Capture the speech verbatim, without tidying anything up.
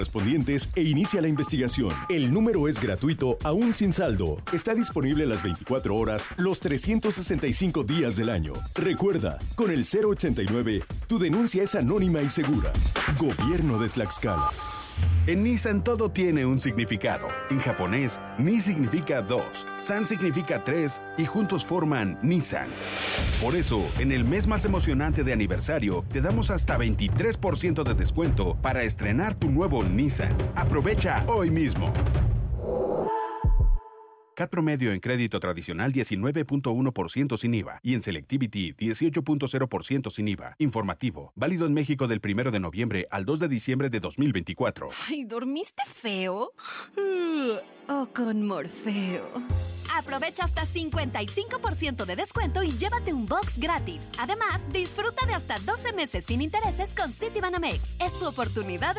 correspondientes e inicia la investigación. El número es gratuito, aún sin saldo. Está disponible las veinticuatro horas, los trescientos sesenta y cinco días del año. Recuerda, con el cero ochenta y nueve, tu denuncia es anónima y segura. Gobierno de Tlaxcala. En Nissan todo tiene un significado. En japonés, Ni significa dos, San significa tres y juntos forman Nissan. Por eso, en el mes más emocionante de aniversario, te damos hasta veintitrés por ciento de descuento para estrenar tu nuevo Nissan. Aprovecha hoy mismo. C A T promedio en crédito tradicional diecinueve punto uno por ciento sin I V A y en Selectivity dieciocho punto cero por ciento sin I V A. Informativo. Válido en México del primero de noviembre al dos de diciembre de dos mil veinticuatro. Ay, ¿dormiste feo? O con Morfeo. Aprovecha hasta cincuenta y cinco por ciento de descuento y llévate un box gratis. Además, disfruta de hasta doce meses sin intereses con Citibanamex. Es tu oportunidad de